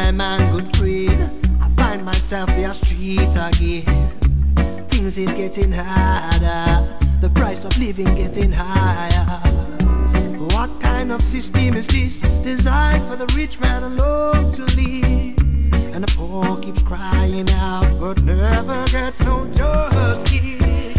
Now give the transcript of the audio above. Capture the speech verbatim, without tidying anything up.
time and good freed, I find myself in the street again. Things is getting harder, the price of living getting higher. What kind of system is this, designed for the rich man alone to live? And the poor keeps crying out, but never gets no justice.